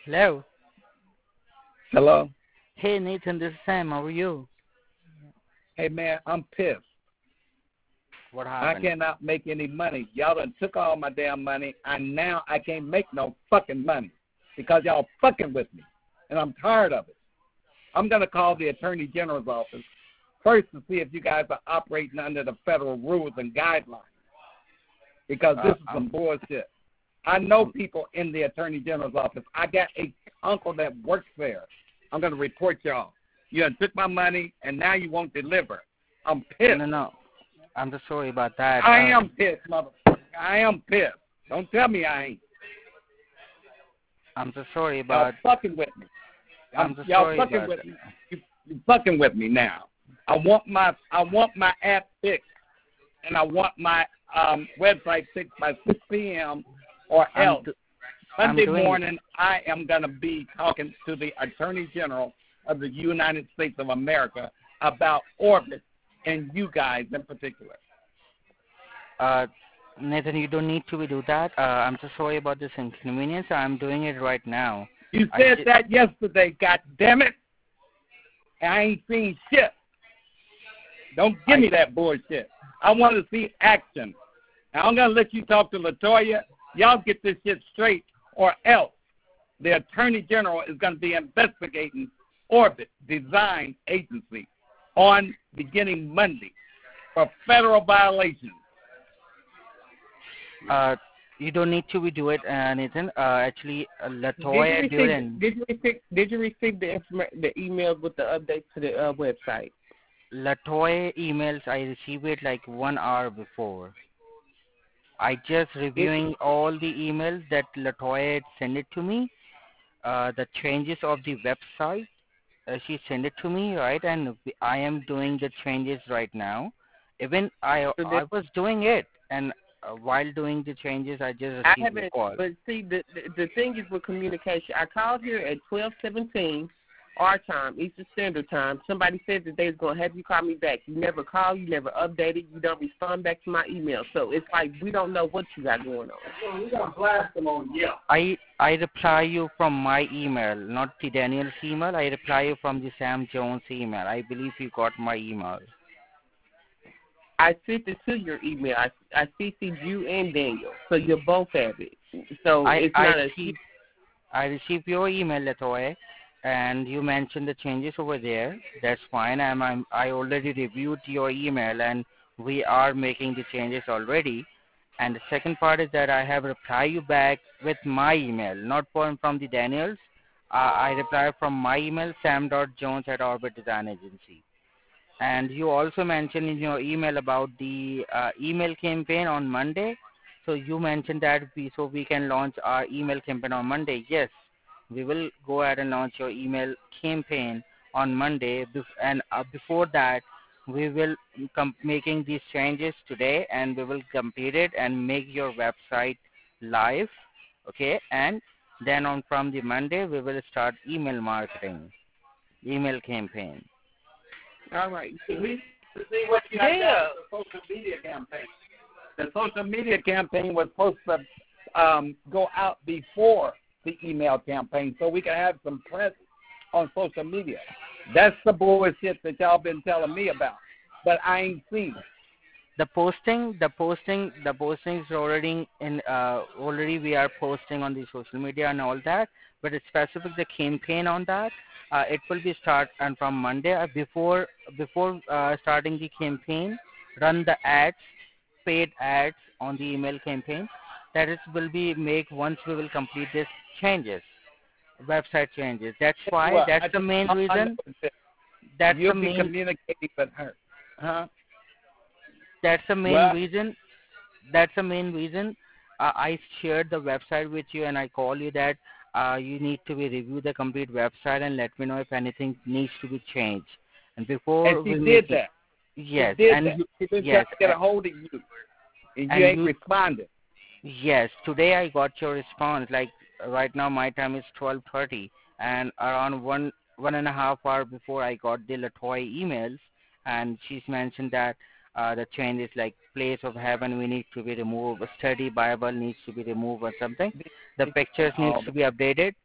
Hello. Hello? Hey Nathan, this is Sam. How are you? Hey, man, I'm pissed. What I happened? cannot make any money. Y'all done took all my damn money, and now I can't make no fucking money because y'all fucking with me, and I'm tired of it. I'm going to call the Attorney General's office first to see if you guys are operating under the federal rules and guidelines because this is some bullshit. I know people in the Attorney General's office. I got a uncle that works there. I'm going to report y'all. You done took my money, and now you won't deliver. I'm pissed. No. I'm just sorry about that. I am pissed, motherfucker. I am pissed. Don't tell me I ain't. I'm so sorry Y'all about. fucking with me. I'm so y'all sorry fucking about with that. me. You fucking with me now. I want my app fixed, and I want my website fixed by 6 p.m. or else. Monday morning, I am going to be talking to the Attorney General of the United States of America about Orbit and you guys in particular. Nathan, you don't need to do that. I'm so sorry about this inconvenience. I'm doing it right now. You said that yesterday, God damn it. I ain't seen shit. Don't give me that bullshit. I want to see action. Now, I'm going to let you talk to LaToya. Y'all get this shit straight, or else the Attorney General is going to be investigating Orbit Design Agency on beginning Monday for federal violations. You don't need to do it, Nathan. Actually, LaToya Duran. Did you receive the emails with the updates to the website? LaToya emails, I received it like 1 hour before. I just reviewing all the emails that LaToya had sent it to me. The changes of the website, she sent it to me, right? And I am doing the changes right now. Even I was doing it, and while doing the changes, I just received a call. But see, the thing is with communication. I called here at 12:17 our time, Eastern Standard Time. Somebody said that they was gonna have you call me back. You never call, you never updated, you don't respond back to my email. So it's like we don't know what you got going on. Well, we gonna blast them on you. I reply you from my email, not the Daniel's email. I reply you from the Sam Jones email. I believe you got my email. I sent it to your email. I CC'd you and Daniel, so you both have it. So I received your email, LaToya, and you mentioned the changes over there. That's fine. I already reviewed your email, and we are making the changes already. And the second part is that I have replied you back with my email, not from the Daniels. I reply from my email, sam.jones@Orbit Design Agency. And you also mentioned in your email about the email campaign on Monday. So you mentioned that we can launch our email campaign on Monday. Yes, we will go ahead and launch your email campaign on Monday. And before that, we will making these changes today, and we will complete it and make your website live. Okay, and then from the Monday, we will start email marketing, email campaign. All right. See what you got done with the social media campaign. The social media campaign was supposed to go out before the email campaign so we can have some press on social media. That's the bullshit that y'all been telling me about, but I ain't seen it. The postings already already we are posting on the social media and all that, but it's specific the campaign on that. It will be start and from Monday before starting the campaign, run the ads, paid ads on the email campaign. That is will be make once we will complete this changes, website changes. That's why that's the main reason. That's You'll the be main communicating with her, huh? That's the main reason. That's the main reason. I shared the website with you, and I call you that you need to review the complete website and let me know if anything needs to be changed. And before and she did that. Yes, she did and that. She's been trying to get a hold of you, and you ain't responded. Yes, today I got your response. Like right now, my time is 12:30, and around one and a half hour before I got the LaToya emails, and she's mentioned that the changes like place of heaven we need to be removed, study Bible needs to be removed or something. The pictures needs to be updated.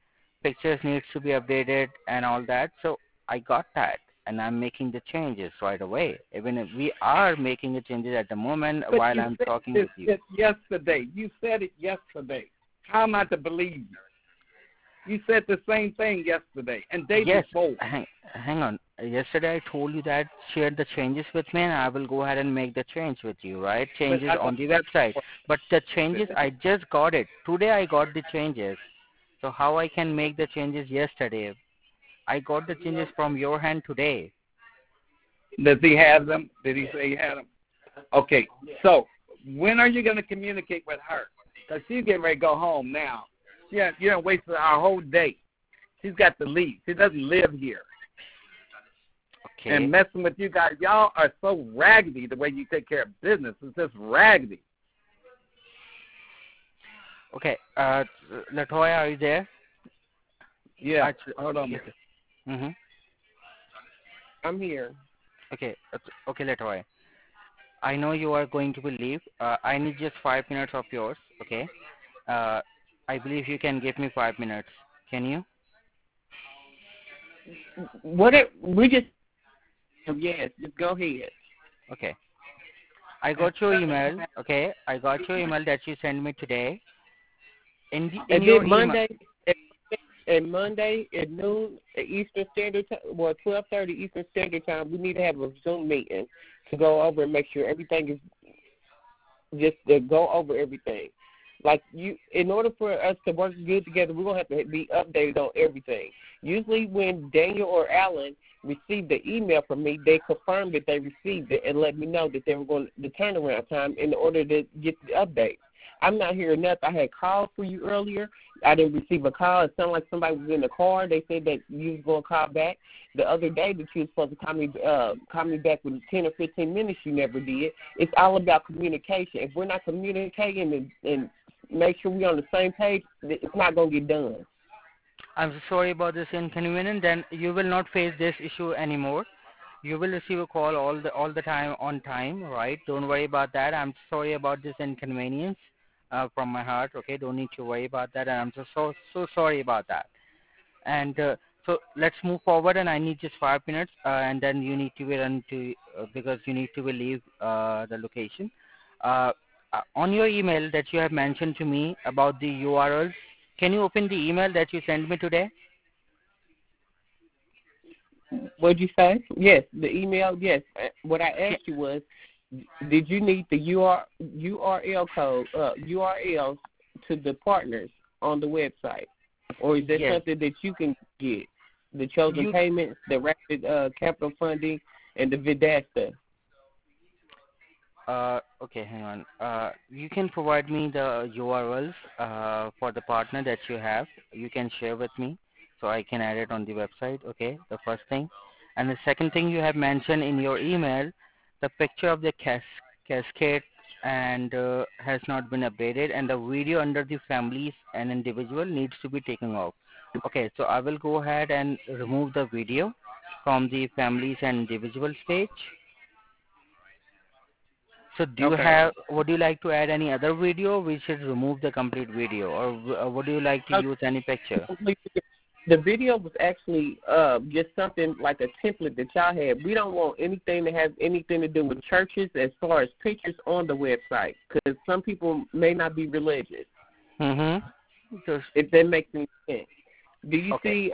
pictures needs to be updated and all that. So I got that, and I'm making the changes right away. Even if we are making the changes at the moment But while you I'm said talking this with you. yesterday. You said it yesterday. How am I to believe you? You said the same thing yesterday and day Yes, before. hang on. Yesterday I told you that share the changes with me, and I will go ahead and make the change with you, right? Changes I on don't the website. But the changes, I just got it. Today I got the changes. So how I can make the changes yesterday? I got the changes from your hand today. Does he have them? Did he say he had them? Okay, so when are you going to communicate with her? Because she's getting ready to go home now. Yeah, you done wasted our whole day. She's got to leave. She doesn't live here. Okay. And messing with you guys, y'all are so raggedy the way you take care of business. It's just raggedy. Okay. Latoya, are you there? Yeah, hold on. Mm-hmm. I'm here. Okay. Okay, Latoya. I know you are going to be leave. I need just 5 minutes of yours. Okay. I believe you can give me 5 minutes. Can you? We just yes, just go ahead. Okay. I got your email. Okay. I got your email that you sent me today. In your then email. Monday at noon Eastern Standard Time, 12:30 Eastern Standard Time, we need to have a Zoom meeting to go over and make sure everything is just to go over everything. Like in order for us to work good together, we're gonna have to be updated on everything. Usually, when Daniel or Alan received the email from me, they confirmed that they received it and let me know that they were going the turnaround time in order to get the update. I'm not hearing nothing. I had called for you earlier. I didn't receive a call. It sounded like somebody was in the car. They said that you was going to call back. The other day that you was supposed to call me back with 10 or 15 minutes, you never did. It's all about communication. If we're not communicating and make sure we're on the same page, it's not going to get done. I'm so sorry about this inconvenience. Then you will not face this issue anymore. You will receive a call all the time on time, right? Don't worry about that. I'm sorry about this inconvenience from my heart. Okay, don't need to worry about that. And I'm so sorry about that. And so let's move forward. And I need just 5 minutes, and then you need to be run to because you need to leave the location. On your email that you have mentioned to me about the URLs, can you open the email that you sent me today? What'd you say? Yes, the email. Yes. What I asked you was, did you need the URL code, URLs to the partners on the website, or is that something that you can get? The chosen payments, the rapid capital funding, and the Vidasta. Okay, hang on. You can provide me the URLs for the partner that you have. You can share with me so I can add it on the website. Okay, the first thing. And the second thing you have mentioned in your email, the picture of the cascade and has not been updated, and the video under the families and individual needs to be taken off. Okay, so I will go ahead and remove the video from the families and individuals page. So would you like to add any other video? We should remove the complete video, or would you like to use any picture? The video was actually just something like a template that y'all had. We don't want anything that has anything to do with churches as far as pictures on the website, because some people may not be religious. Mm-hmm. If that makes any sense. Do you see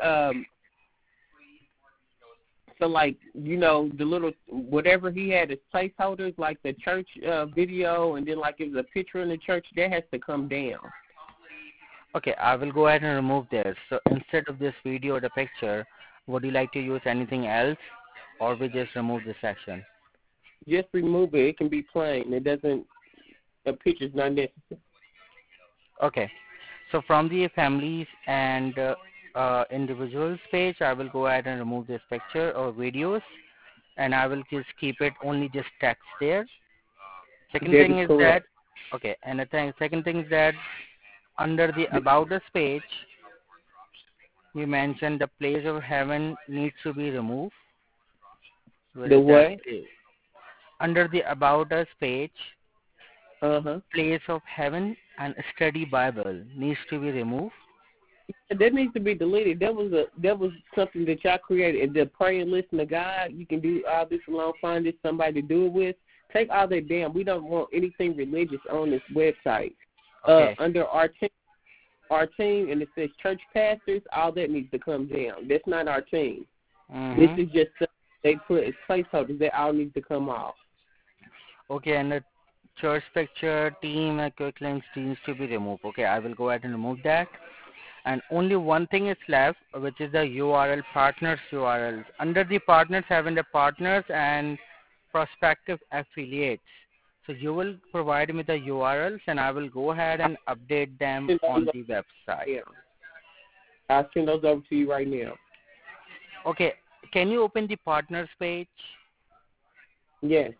so, like, you know, the little, whatever he had as placeholders, like the church video, and then, like, if there's a picture in the church, that has to come down. Okay, I will go ahead and remove this. So, instead of this video or the picture, would you like to use anything else, or we just remove this section? Just remove it. It can be plain. It doesn't, the picture's not necessary. Okay. So, from the families and individuals page, I will go ahead and remove this picture or videos, and I will just keep it only just text there. Second thing is that, okay, and the second thing is that under the About Us page, you mentioned the Place of Heaven needs to be removed. The what? Under the About Us page, Place of Heaven and Study Bible needs to be removed. That needs to be deleted. That was something that y'all created. The pray and listen to God. You can do all this alone. Find this somebody to do it with. Take all that down. We don't want anything religious on this website. Okay. Under our team, and it says church pastors. All that needs to come down. That's not our team. Mm-hmm. This is just something they put as placeholders. That all needs to come off. Okay, and the church picture, team, and quick links needs to be removed. Okay, I will go ahead and remove that. And only one thing is left, which is the URL partners URLs. Under the partners, having the partners and prospective affiliates. So you will provide me the URLs, and I will go ahead and update them on the website. Yeah. I'll send those over to you right now. Okay, can you open the partners page? Yes.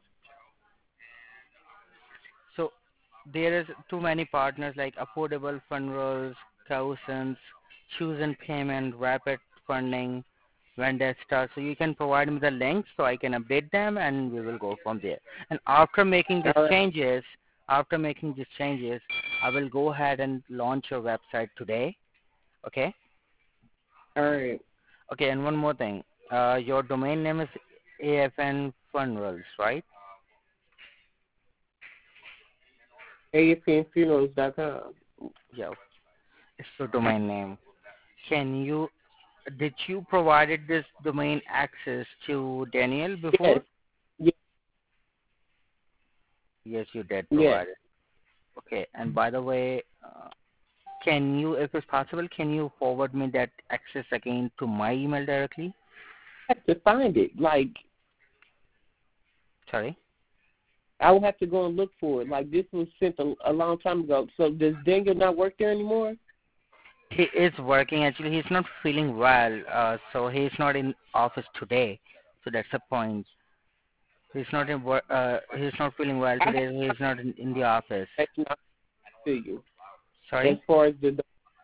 So there is too many partners like Affordable Funerals, Cousins, Choose and Payment, Rapid Funding, Vendesta. So you can provide me the links so I can update them, and we will go from there. And after making these changes, I will go ahead and launch your website today. Okay. All right. Okay, and one more thing. Your domain name is AFN Funerals, right? AFNfunerals.com. Yeah, it's your domain name. Did you provided this domain access to Daniel before? Yes. Yes, you did provide Yes. it. Okay, and by the way, can you, if it's possible, can you forward me that access again to my email directly? I have to find it. Sorry? I will have to go and look for it. Like, this was sent a long time ago. So does Daniel not work there anymore? He is working. Actually, he's not feeling well, so he's not in office today. So that's the point. He's not he's not feeling well today. So he's not in the office. That's not to you. Sorry? As far as the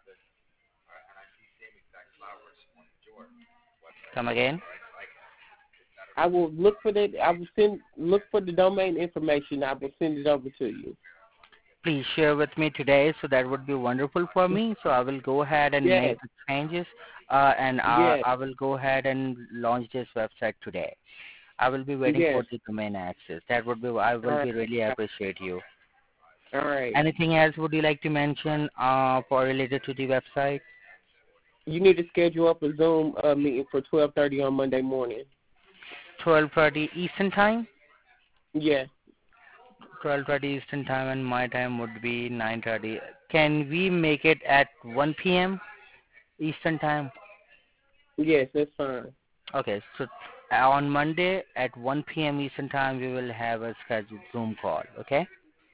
Come again? I will look for that. I will look for the domain information. I will send it over to you. Please share with me today, so that would be wonderful for me. So I will go ahead and make the changes, and I will go ahead and launch this website today. I will be waiting for the domain access. That would be, I will be really appreciate you. All right. Anything else would you like to mention for related to the website? You need to schedule up a Zoom meeting for 12:30 on Monday morning. 12:30 Eastern time? Yes. 12:30 Eastern time, and my time would be 9:30. Can we make it at 1 p.m. Eastern time? Yes, that's fine. Okay, so on Monday at 1 p.m. Eastern time, we will have a scheduled Zoom call, okay?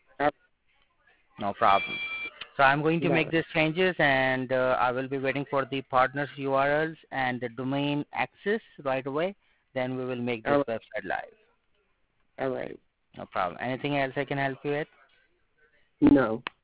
No problem. So I'm going to make these changes, and I will be waiting for the partners URLs and the domain access right away. Then we will make this website live. All right. No problem. Anything else I can help you with? No.